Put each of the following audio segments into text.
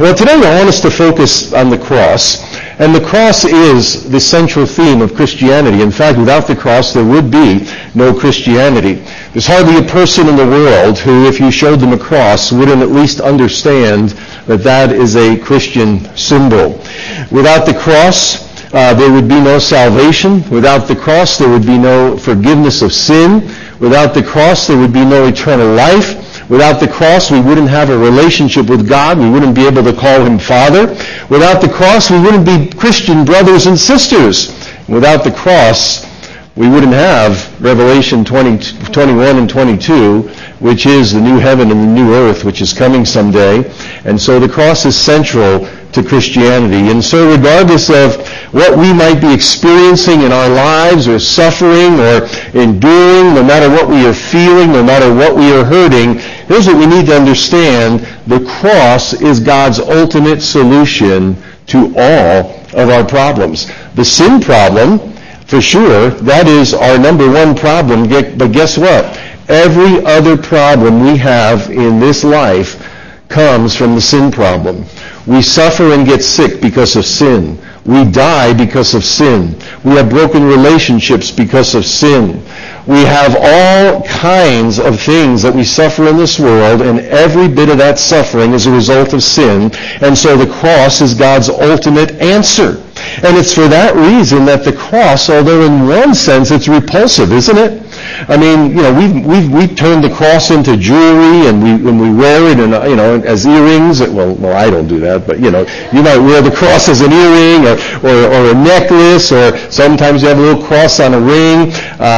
Well, today I want us to focus on the cross, and the cross is the central theme of Christianity. In fact, without the cross, there would be no Christianity. There's hardly a person in the world who, if you showed them a cross, wouldn't at least understand that that is a Christian symbol. Without the cross, there would be no salvation. Without the cross, there would be no forgiveness of sin. Without the cross, there would be no eternal life. Without the cross, we wouldn't have a relationship with God. We wouldn't be able to call him Father. Without the cross, we wouldn't be Christian brothers and sisters. Without the cross, we wouldn't have Revelation 21 and 22, which is the new heaven and the new earth, which is coming someday. And so the cross is central to Christianity. And so regardless of what we might be experiencing in our lives or suffering or enduring, no matter what we are feeling, no matter what we are hurting, here's what we need to understand. The cross is God's ultimate solution to all of our problems. The sin problem, for sure, that is our number one problem. But guess what? Every other problem we have in this life comes from the sin problem. We suffer and get sick because of sin. We die because of sin. We have broken relationships because of sin. We have all kinds of things that we suffer in this world, and every bit of that suffering is a result of sin. And so the cross is God's ultimate answer. And it's for that reason that the cross, although in one sense it's repulsive, isn't it? I mean, we've turned the cross into jewelry, and we wear it, as earrings. Well, I don't do that, but you might wear the cross as an earring or a necklace, or sometimes you have a little cross on a ring.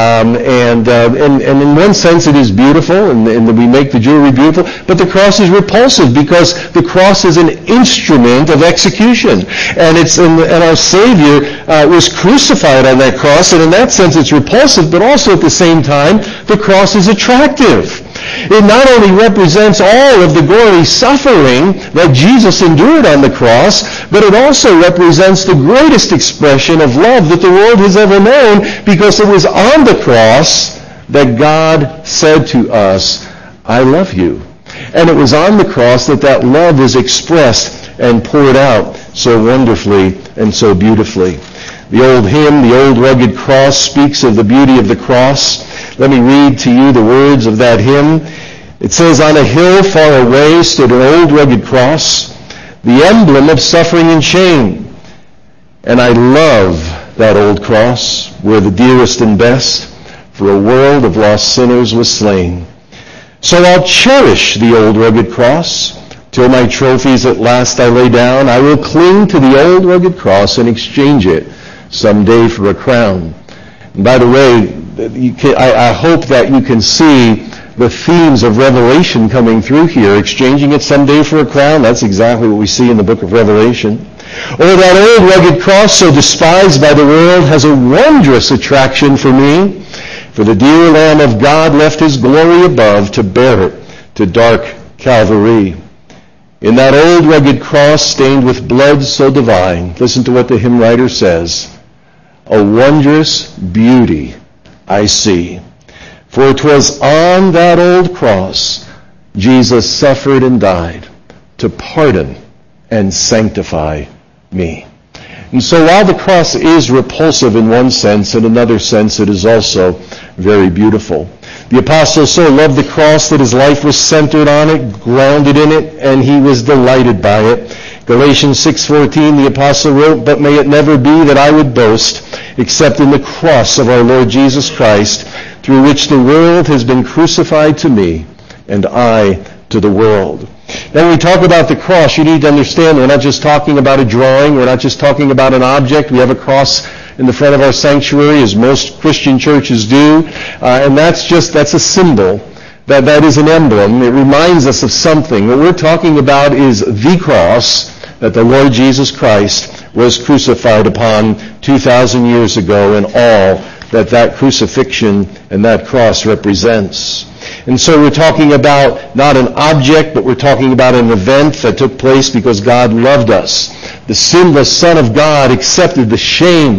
And in one sense it is beautiful, and we make the jewelry beautiful. But the cross is repulsive because the cross is an instrument of execution, and our Savior was crucified on that cross, and in that sense it's repulsive, but also at the same time the cross is attractive. It not only represents all of the gory suffering that Jesus endured on the cross, but it also represents the greatest expression of love that the world has ever known, because it was on the cross that God said to us, "I love you." And it was on the cross that love was expressed and poured out so wonderfully and so beautifully. The old hymn, "The Old Rugged Cross," speaks of the beauty of the cross. Let me read to you the words of that hymn. It says, "On a hill far away stood an old rugged cross, the emblem of suffering and shame. And I love that old cross, where the dearest and best for a world of lost sinners was slain. So I'll cherish the old rugged cross, till my trophies at last I lay down. I will cling to the old rugged cross and exchange it someday for a crown." And by the way, I hope that you can see the themes of Revelation coming through here. Exchanging it someday for a crown, that's exactly what we see in the book of Revelation. "Oh, that old rugged cross, so despised by the world, has a wondrous attraction for me. For the dear Lamb of God left his glory above to bear it to dark Calvary. In that old rugged cross stained with blood so divine," listen to what the hymn writer says, "a wondrous beauty I see. For 'twas on that old cross Jesus suffered and died to pardon and sanctify me." And so while the cross is repulsive in one sense, in another sense it is also very beautiful. The apostle so loved the cross that his life was centered on it, grounded in it, and he was delighted by it. Galatians 6:14, the apostle wrote, "But may it never be that I would boast, except in the cross of our Lord Jesus Christ, through which the world has been crucified to me, and I to the world." Then when we talk about the cross, you need to understand we're not just talking about a drawing, we're not just talking about an object. We have a cross in the front of our sanctuary, as most Christian churches do, and that's a symbol. That is an emblem. It reminds us of something. What we're talking about is the cross that the Lord Jesus Christ was crucified upon 2,000 years ago, and all that crucifixion and that cross represents. And so we're talking about not an object, but we're talking about an event that took place because God loved us. The sinless Son of God accepted the shame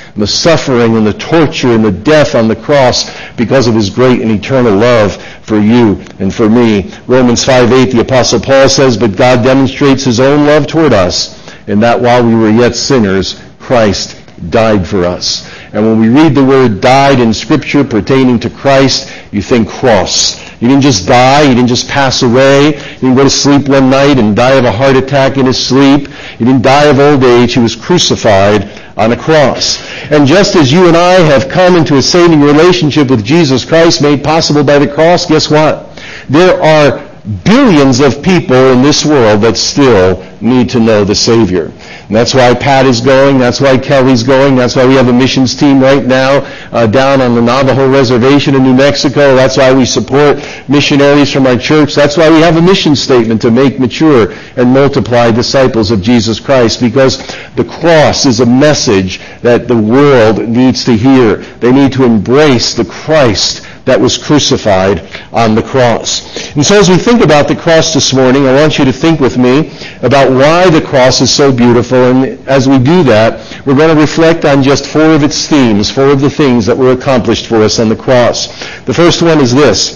and the suffering and the torture and the death on the cross because of his great and eternal love for you and for me. Romans 5:8, the Apostle Paul says, "But God demonstrates his own love toward us, in that while we were yet sinners, Christ died for us." And when we read the word died in Scripture pertaining to Christ, you think cross. He didn't just die. He didn't just pass away. He didn't go to sleep one night and die of a heart attack in his sleep. He didn't die of old age. He was crucified on a cross. And just as you and I have come into a saving relationship with Jesus Christ made possible by the cross, guess what? There are billions of people in this world that still need to know the Savior. And that's why Pat is going. That's why Kelly's going. That's why we have a missions team right now down on the Navajo Reservation in New Mexico. That's why we support missionaries from our church. That's why we have a mission statement to make mature and multiply disciples of Jesus Christ, because the cross is a message that the world needs to hear. They need to embrace the Christ that was crucified on the cross. And so as we think about the cross this morning, I want you to think with me about why the cross is so beautiful. And as we do that, we're going to reflect on just four of its themes, four of the things that were accomplished for us on the cross. The first one is this.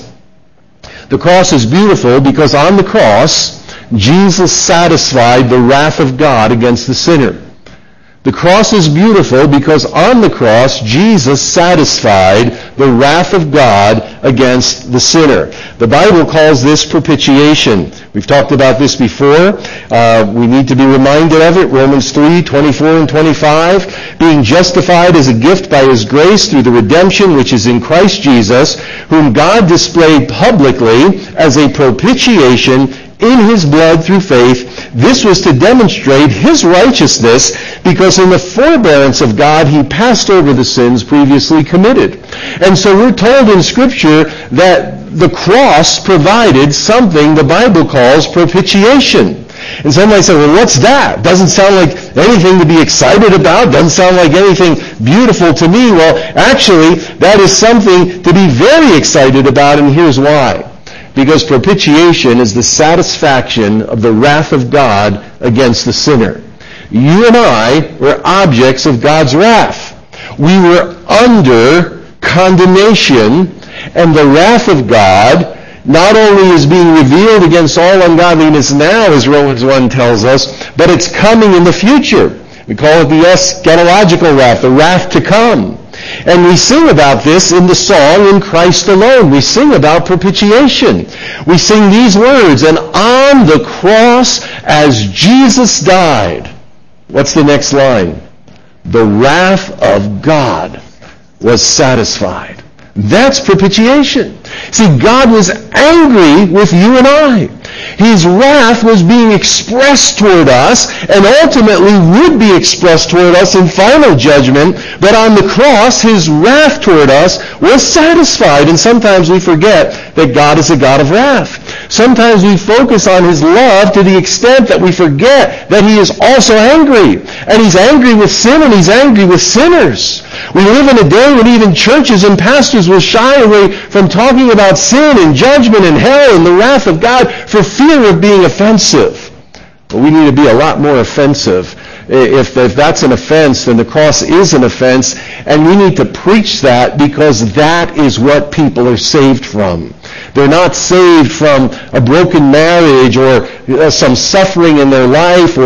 The cross is beautiful because on the cross, Jesus satisfied the wrath of God against the sinner. The cross is beautiful because on the cross, Jesus satisfied the wrath of God against the sinner. The Bible calls this propitiation. We've talked about this before. We need to be reminded of it. Romans 3:24 and 25. Being justified as a gift by his grace through the redemption which is in Christ Jesus, whom God displayed publicly as a propitiation in his blood through faith. This was to demonstrate his righteousness, because in the forbearance of God he passed over the sins previously committed. And so we're told in Scripture that the cross provided something the Bible calls propitiation. And somebody said, well, what's that? Doesn't sound like anything to be excited about. Doesn't sound like anything beautiful to me. Well, actually, that is something to be very excited about, and here's why. Because propitiation is the satisfaction of the wrath of God against the sinner. You and I were objects of God's wrath. We were under condemnation, and the wrath of God not only is being revealed against all ungodliness now, as Romans 1 tells us, but it's coming in the future. We call it the eschatological wrath, the wrath to come. And we sing about this in the song In Christ Alone. We sing about propitiation. We sing these words, and on the cross as Jesus died. What's the next line? The wrath of God was satisfied. That's propitiation. See, God was angry with you and I. His wrath was being expressed toward us, and ultimately would be expressed toward us in final judgment. But on the cross, his wrath toward us was satisfied. And sometimes we forget that God is a God of wrath. Sometimes we focus on his love to the extent that we forget that he is also angry. And he's angry with sin, and he's angry with sinners. We live in a day when even churches and pastors will shy away from talking about sin and judgment and hell and the wrath of God for fear of being offensive. But we need to be a lot more offensive. If that's an offense, then the cross is an offense, and we need to preach that, because that is what people are saved from. They're not saved from a broken marriage or some suffering in their life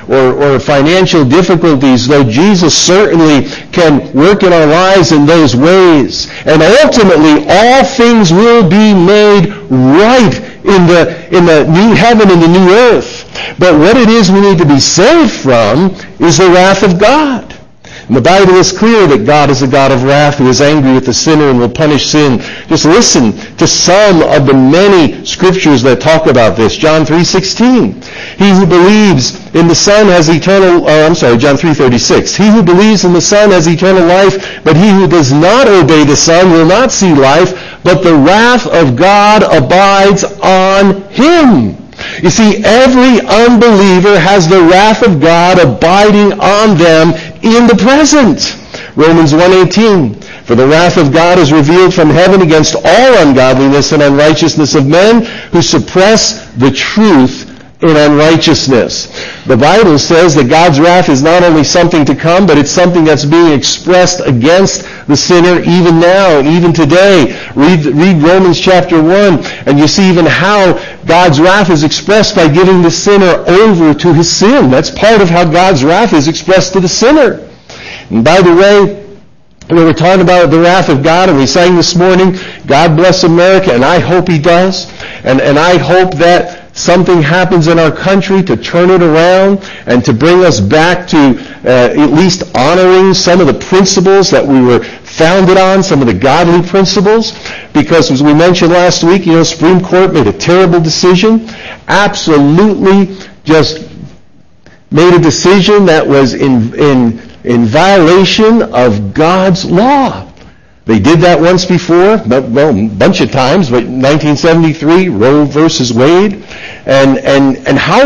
or financial difficulties, though Jesus certainly can work in our lives in those ways. And ultimately, all things will be made right in the new heaven and the new earth. But what it is we need to be saved from is the wrath of God. And the Bible is clear that God is a God of wrath who is angry with the sinner and will punish sin. Just listen to some of the many scriptures that talk about this. John 3:16. He who believes in the Son has eternal, John 3:36. He who believes in the Son has eternal life, but he who does not obey the Son will not see life, but the wrath of God abides on him. You see, every unbeliever has the wrath of God abiding on them in the present. Romans 1:18. For the wrath of God is revealed from heaven against all ungodliness and unrighteousness of men who suppress the truth in unrighteousness. The Bible says that God's wrath is not only something to come, but it's something that's being expressed against the sinner even now, even today. Read Romans chapter 1, and you see even how God's wrath is expressed by giving the sinner over to his sin. That's part of how God's wrath is expressed to the sinner. And by the way, we were talking about the wrath of God, and we sang this morning, God bless America, and I hope he does. And I hope that something happens in our country to turn it around and to bring us back to at least honoring some of the principles that we were founded on, some of the godly principles. Because as we mentioned last week, Supreme Court made a terrible decision, absolutely just made a decision that was in violation of God's law. They did that once before, well, a bunch of times, but 1973, Roe versus Wade. And how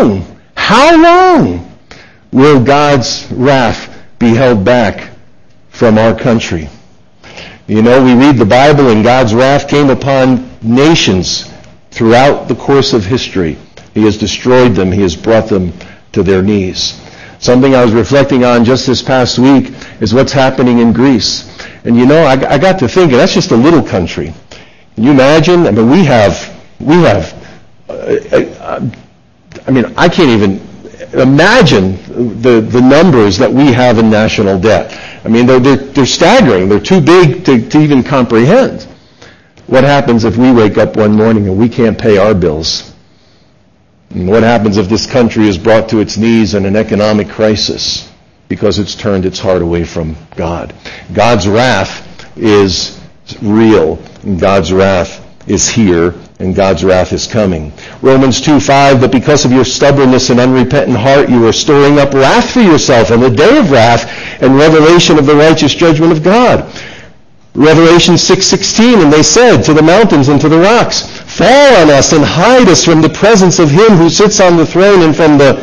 long will God's wrath be held back from our country? We read the Bible, and God's wrath came upon nations throughout the course of history. He has destroyed them. He has brought them to their knees. Something I was reflecting on just this past week is what's happening in Greece. And I got to thinking, that's just a little country. Can you imagine? I mean, I can't even imagine the numbers that we have in national debt. I mean, they're staggering. They're too big to even comprehend. What happens if we wake up one morning and we can't pay our bills? And what happens if this country is brought to its knees in an economic crisis because it's turned its heart away from God? God's wrath is real, and God's wrath is here, and God's wrath is coming. Romans 2:5, but because of your stubbornness and unrepentant heart, you are storing up wrath for yourself in the day of wrath and revelation of the righteous judgment of God. Revelation 6:16, and they said to the mountains and to the rocks, fall on us and hide us from the presence of him who sits on the throne and from the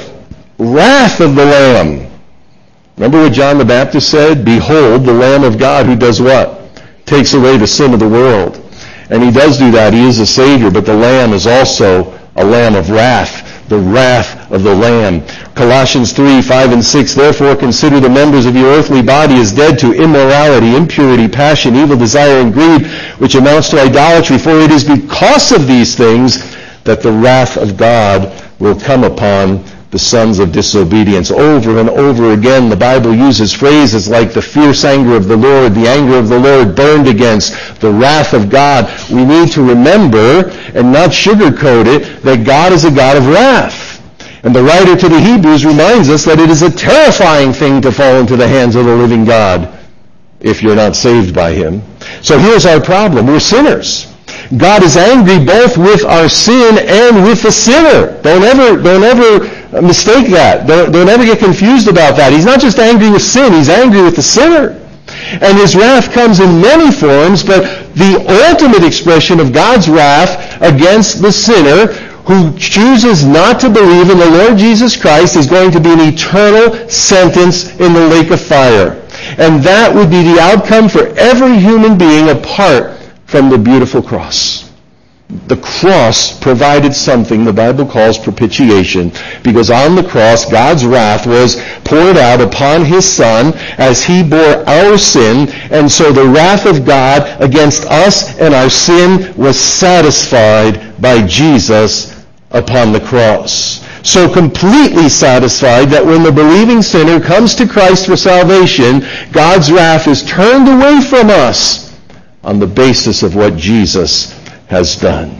wrath of the Lamb. Remember what John the Baptist said? Behold, the Lamb of God who does what? Takes away the sin of the world. And he does do that. He is a Savior, but the Lamb is also a Lamb of wrath, the wrath of the Lamb. Colossians 3:5 and 6, therefore consider the members of your earthly body as dead to immorality, impurity, passion, evil desire, and greed, which amounts to idolatry. For it is because of these things that the wrath of God will come upon the sons of disobedience. Over and over again, the Bible uses phrases like the fierce anger of the Lord, the anger of the Lord burned against, the wrath of God. We need to remember and not sugarcoat it that God is a God of wrath. And the writer to the Hebrews reminds us that it is a terrifying thing to fall into the hands of the living God if you're not saved by him. So here's our problem. We're sinners. God is angry both with our sin and with the sinner. Don't ever mistake that. Don't ever get confused about that. He's not just angry with sin, he's angry with the sinner. And his wrath comes in many forms, but the ultimate expression of God's wrath against the sinner who chooses not to believe in the Lord Jesus Christ is going to be an eternal sentence in the lake of fire. And that would be the outcome for every human being apart from the beautiful cross. The cross provided something the Bible calls propitiation, because on the cross God's wrath was poured out upon his Son as he bore our sin, and so the wrath of God against us and our sin was satisfied by Jesus upon the cross. So completely satisfied that when the believing sinner comes to Christ for salvation, God's wrath is turned away from us on the basis of what Jesus has done.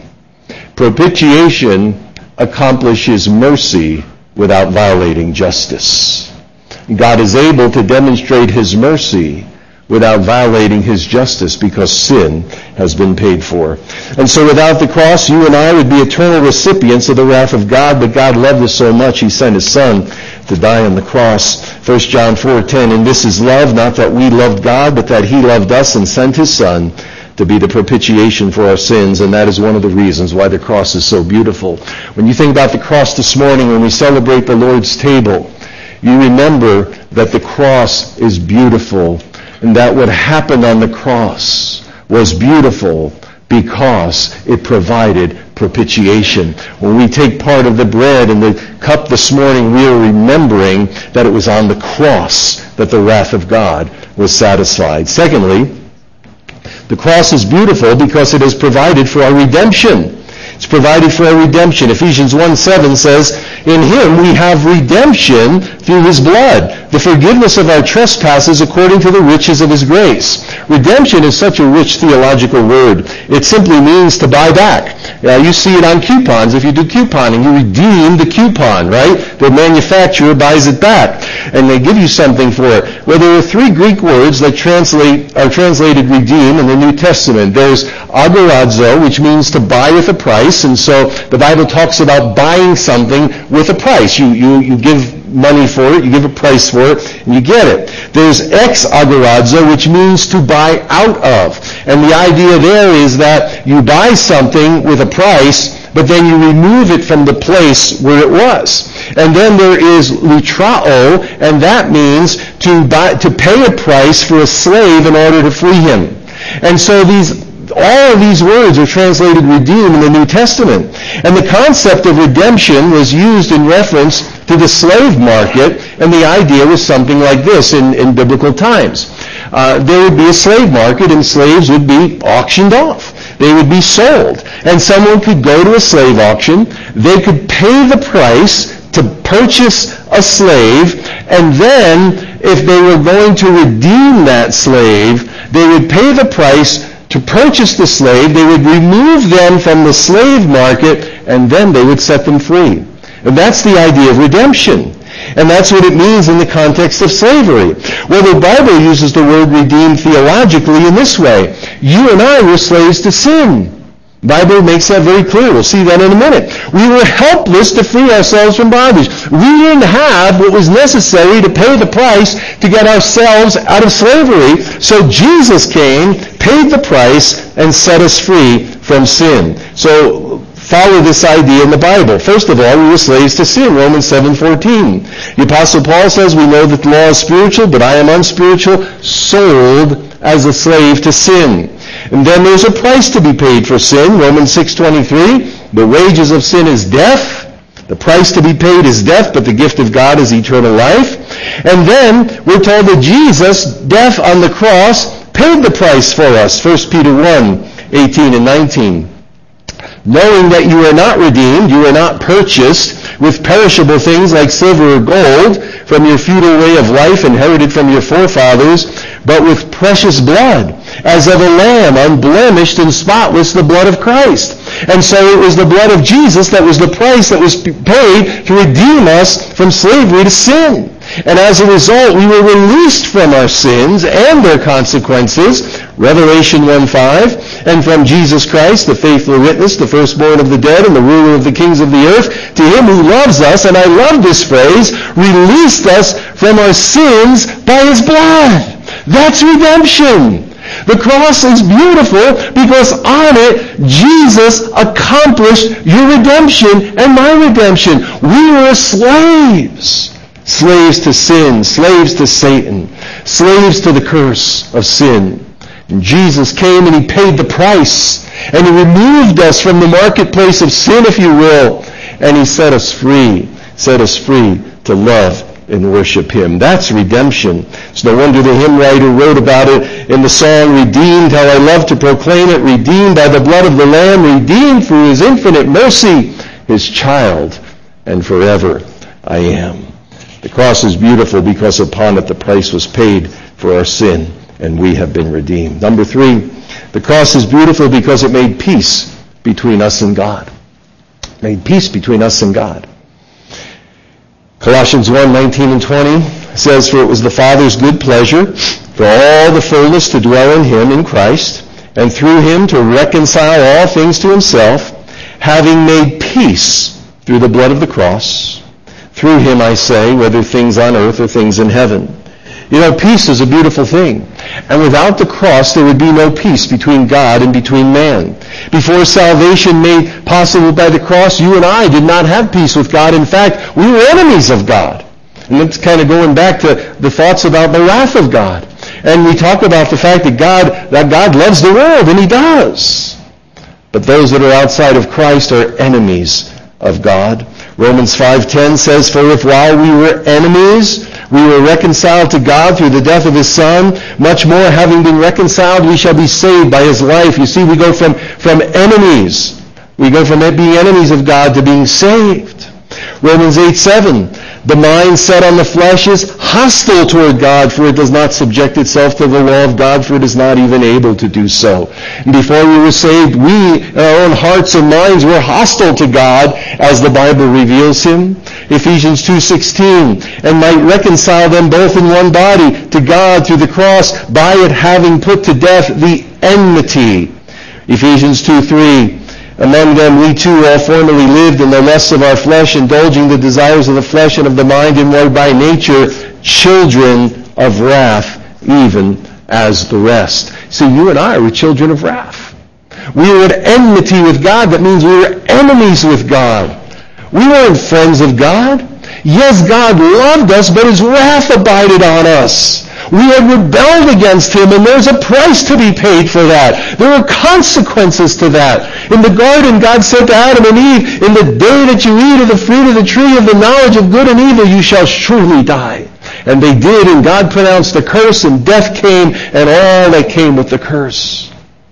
Propitiation accomplishes mercy without violating justice. God is able to demonstrate his mercy without violating his justice because sin has been paid for. And so without the cross, you and I would be eternal recipients of the wrath of God, but God loved us so much he sent his Son to die on the cross. 1 John 4:10, and this is love, not that we loved God, but that he loved us and sent his Son to be the propitiation for our sins, and that is one of the reasons why the cross is so beautiful. When you think about the cross this morning, when we celebrate the Lord's table, you remember that the cross is beautiful, and that what happened on the cross was beautiful because it provided propitiation. When we take part of the bread and the cup this morning, we are remembering that it was on the cross that the wrath of God was satisfied. Secondly, the cross is beautiful because it has provided for our redemption. It's provided for our redemption. Ephesians 1:7 says, "In him we have redemption through his blood, the forgiveness of our trespasses according to the riches of his grace." Redemption is such a rich theological word. It simply means to buy back. You see it on coupons. If you do couponing, you redeem the coupon, right? The manufacturer buys it back, and they give you something for it. Well, there are three Greek words that are translated redeem in the New Testament. There's agorazo, which means to buy with a price, and so the Bible talks about buying something with a price. You give money for it, you give a price for it, and you get it. There's ex-agorazo, which means to buy out of. And the idea there is that you buy something with a price, but then you remove it from the place where it was. And then there is lutrao, and that means to pay a price for a slave in order to free him. And so all of these words are translated redeem in the New Testament. And the concept of redemption was used in reference to the slave market, and the idea was something like this in biblical times. There would be a slave market, and slaves would be auctioned off. They would be sold. And someone could go to a slave auction, they could pay the price to purchase a slave, and then if they were going to redeem that slave, they would pay the price to purchase the slave, they would remove them from the slave market, and then they would set them free. And that's the idea of redemption. And that's what it means in the context of slavery. Well, the Bible uses the word redeem theologically in this way. You and I were slaves to sin. The Bible makes that very clear. We'll see that in a minute. We were helpless to free ourselves from bondage. We didn't have what was necessary to pay the price to get ourselves out of slavery. So Jesus came, paid the price, and set us free from sin. So follow this idea in the Bible. First of all, we were slaves to sin, Romans 7:14. The Apostle Paul says, "We know that the law is spiritual, but I am unspiritual, sold as a slave to sin." And then there's a price to be paid for sin, Romans 6:23. "The wages of sin is death." The price to be paid is death, but the gift of God is eternal life. And then we're told that Jesus, death on the cross, paid the price for us, 1 Peter 1:18 and 19. "Knowing that you are not redeemed, you are not purchased with perishable things like silver or gold from your futile way of life inherited from your forefathers, but with precious blood, as of a lamb, unblemished and spotless, the blood of Christ." And so it was the blood of Jesus that was the price that was paid to redeem us from slavery to sin. And as a result, we were released from our sins and their consequences, Revelation 1:5, and from Jesus Christ, the faithful witness, the firstborn of the dead and the ruler of the kings of the earth, to him who loves us, and I love this phrase, released us from our sins by his blood. That's redemption. The cross is beautiful because on it, Jesus accomplished your redemption and my redemption. We were slaves. Slaves to sin, slaves to Satan, slaves to the curse of sin. And Jesus came and he paid the price. And he removed us from the marketplace of sin, if you will. And he set us free to love and worship him. That's redemption. It's no wonder the hymn writer wrote about it in the song, "Redeemed, how I love to proclaim it, redeemed by the blood of the Lamb, redeemed through his infinite mercy, his child, and forever I am." The cross is beautiful because upon it the price was paid for our sin, and we have been redeemed. Number 3, the cross is beautiful because it made peace between us and God. Made peace between us and God. Colossians 1:19 and 20 says, "For it was the Father's good pleasure for all the fullness to dwell in him, in Christ, and through him to reconcile all things to himself, having made peace through the blood of the cross. Through him, I say, whether things on earth or things in heaven." You know, peace is a beautiful thing. And without the cross, there would be no peace between God and between man. Before salvation made possible by the cross, you and I did not have peace with God. In fact, we were enemies of God. And that's kind of going back to the thoughts about the wrath of God. And we talk about the fact that God loves the world, and he does. But those that are outside of Christ are enemies of God. Romans 5:10 says, "For if while we were enemies, we were reconciled to God through the death of his Son, much more having been reconciled, we shall be saved by his life." You see, we go from enemies. We go from being enemies of God to being saved. Romans 8:7, "The mind set on the flesh is hostile toward God, for it does not subject itself to the law of God, for it is not even able to do so." And before we were saved, we, in our own hearts and minds, were hostile to God, as the Bible reveals him. Ephesians 2:16, "And might reconcile them both in one body to God through the cross, by it having put to death the enmity." Ephesians 2:3, "Among them we too all formerly lived in the lusts of our flesh, indulging the desires of the flesh and of the mind, and were by nature children of wrath, even as the rest." See, you and I were children of wrath. We were at enmity with God. That means we were enemies with God. We weren't friends of God. Yes, God loved us, but his wrath abided on us. We had rebelled against him, and there's a price to be paid for that. There are consequences to that. In the garden, God said to Adam and Eve, "In the day that you eat of the fruit of the tree of the knowledge of good and evil, you shall surely die." And they did, and God pronounced the curse, and death came, and all that came with the curse.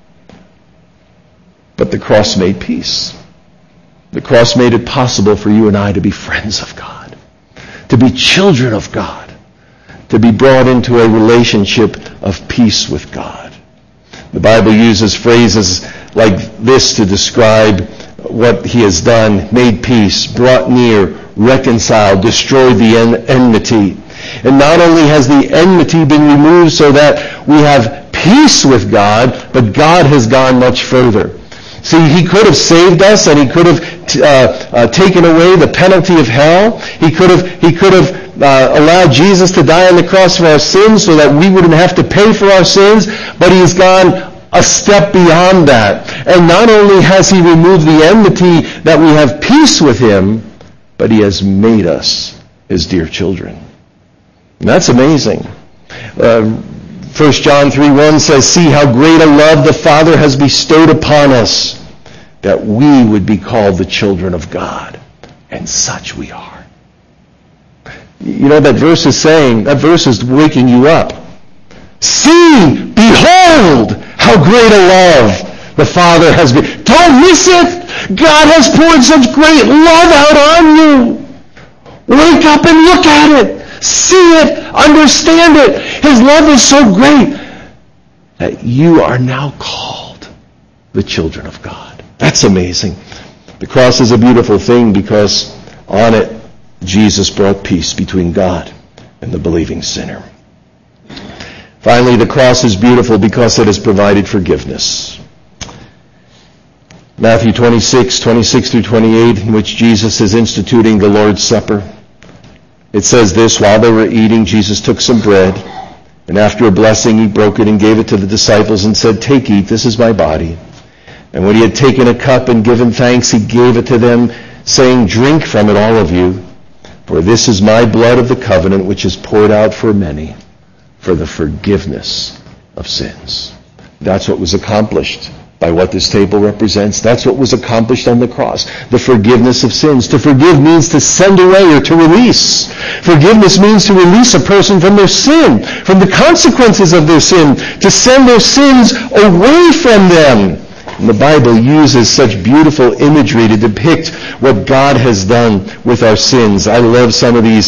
But the cross made peace. The cross made it possible for you and I to be friends of God, to be children of God, to be brought into a relationship of peace with God. The Bible uses phrases like this to describe what he has done: made peace, brought near, reconciled, destroyed the enmity. And not only has the enmity been removed so that we have peace with God, but God has gone much further. See, he could have saved us, and he could have taken away the penalty of hell. He could have allowed Jesus to die on the cross for our sins so that we wouldn't have to pay for our sins, but he's gone a step beyond that. And not only has he removed the enmity that we have peace with him, but he has made us his dear children. And that's amazing. 1 John 3:1 says, "See how great a love the Father has bestowed upon us, that we would be called the children of God. And such we are." You know, that verse is saying, that verse is waking you up. See, behold, how great a love the Father has been. Don't miss it. God has poured such great love out on you. Wake up and look at it. See it. Understand it. His love is so great that you are now called the children of God. That's amazing. The cross is a beautiful thing because on it, Jesus brought peace between God and the believing sinner. Finally, the cross is beautiful because it has provided forgiveness. Matthew 26 through 28, in which Jesus is instituting the Lord's Supper. It says this: "While they were eating, Jesus took some bread, and after a blessing he broke it and gave it to the disciples and said, 'Take, eat, this is my body.' And when he had taken a cup and given thanks, he gave it to them, saying, 'Drink from it, all of you, for this is my blood of the covenant, which is poured out for many for the forgiveness of sins.'" That's what was accomplished by what this table represents. That's what was accomplished on the cross. The forgiveness of sins. To forgive means to send away or to release. Forgiveness means to release a person from their sin, from the consequences of their sin, to send their sins away from them. And the Bible uses such beautiful imagery to depict what God has done with our sins. I love some of these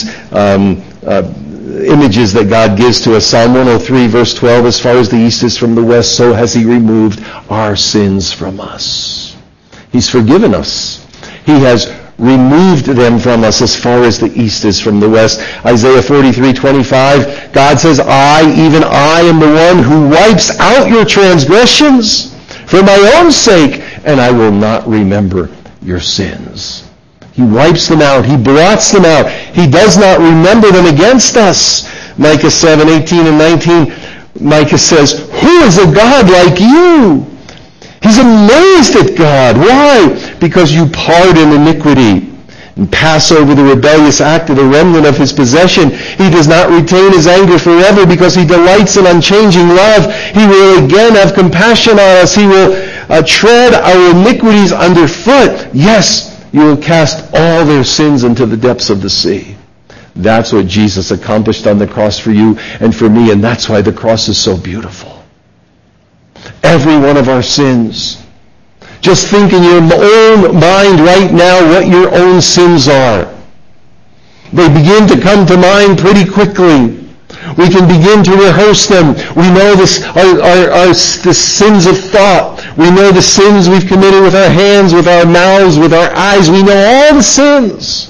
images that God gives to us. Psalm 103, verse 12, "As far as the east is from the west, so has he removed our sins from us." He's forgiven us. He has removed them from us as far as the east is from the west. Isaiah 43:25, God says, "I, even I, am the one who wipes out your transgressions for my own sake, and I will not remember your sins." He wipes them out. He blots them out. He does not remember them against us. Micah 7:18 and 19, Micah says, "Who is a God like you?" He's amazed at God. Why? Because you pardon iniquity and pass over the rebellious act of the remnant of his possession. He does not retain his anger forever because he delights in unchanging love. He will again have compassion on us. He will tread our iniquities underfoot, yes, you will cast all their sins into the depths of the sea. That's what Jesus accomplished on the cross for you and for me, and that's why the cross is so beautiful. Every one of our sins. Just think in your own mind right now what your own sins are. They begin to come to mind pretty quickly. We can begin to rehearse them. We know the sins of thought. We know the sins we've committed with our hands, with our mouths, with our eyes. We know all the sins.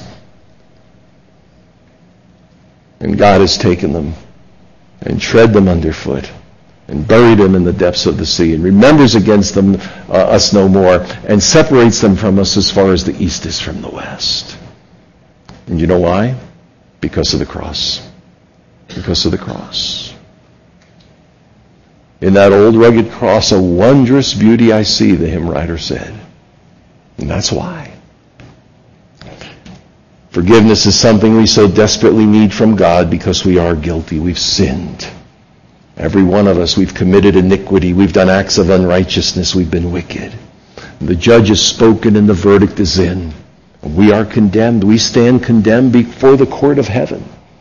And God has taken them and tread them underfoot and buried them in the depths of the sea and remembers against them us no more and separates them from us as far as the east is from the west. And you know why? Because of the cross. Because of the cross. In that old rugged cross, a wondrous beauty I see, the hymn writer said. And that's why. Forgiveness is something we so desperately need from God because we are guilty. We've sinned. Every one of us, we've committed iniquity. We've done acts of unrighteousness. We've been wicked. The judge has spoken and the verdict is in. We are condemned. We stand condemned before the court of heaven.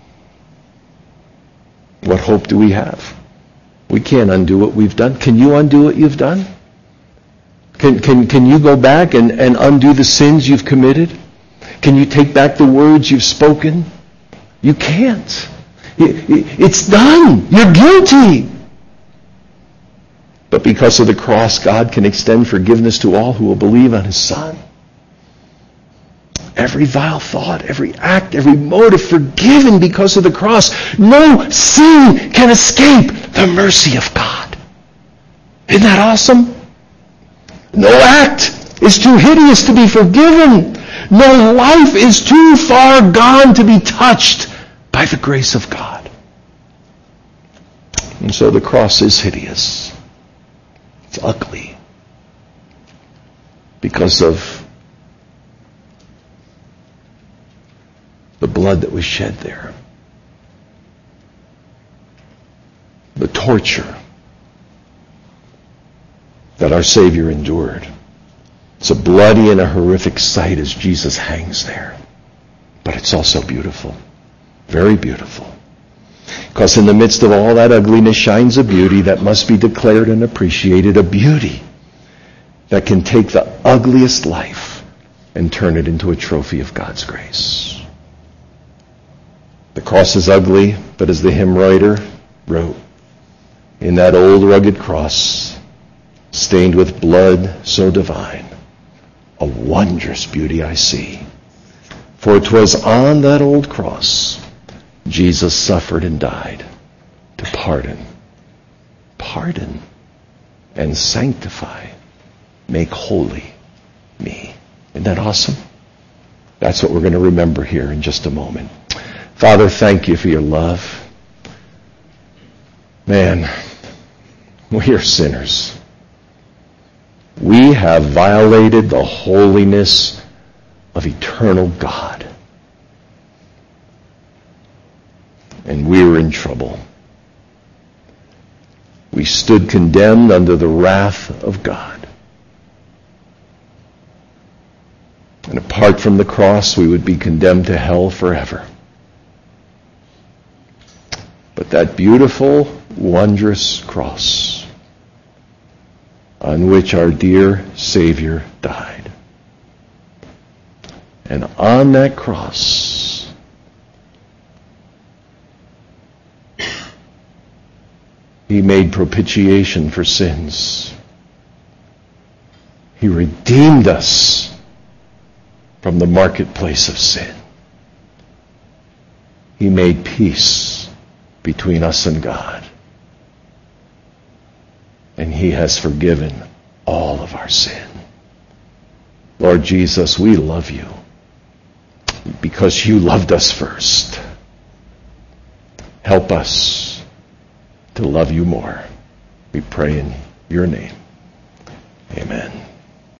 What hope do we have? We can't undo what we've done. Can you undo what you've done? Can you go back and undo the sins you've committed? Can you take back the words you've spoken? You can't. It's done. You're guilty. But because of the cross, God can extend forgiveness to all who will believe on His Son. Every vile thought, every act, every motive forgiven because of the cross. No sin can escape the mercy of God. Isn't that awesome? No act is too hideous to be forgiven. No life is too far gone to be touched by the grace of God. And so the cross is hideous. It's ugly. Because of the blood that was shed there. The torture that our Savior endured. It's a bloody and a horrific sight as Jesus hangs there. But it's also beautiful. Very beautiful. Because in the midst of all that ugliness shines a beauty that must be declared and appreciated. A beauty that can take the ugliest life and turn it into a trophy of God's grace. The cross is ugly, but as the hymn writer wrote, in that old rugged cross, stained with blood so divine, a wondrous beauty I see. For 'twas on that old cross Jesus suffered and died to pardon, and sanctify, make holy me. Isn't that awesome? That's what we're going to remember here in just a moment. Father, thank you for your love. Man, we are sinners. We have violated the holiness of eternal God. And we were in trouble. We stood condemned under the wrath of God. And apart from the cross, we would be condemned to hell forever. But that beautiful, wondrous cross on which our dear Savior died. And on that cross, He made propitiation for sins. He redeemed us from the marketplace of sin. He made peace between us and God. And He has forgiven all of our sin. Lord Jesus, we love you because you loved us first. Help us to love you more. We pray in your name. Amen.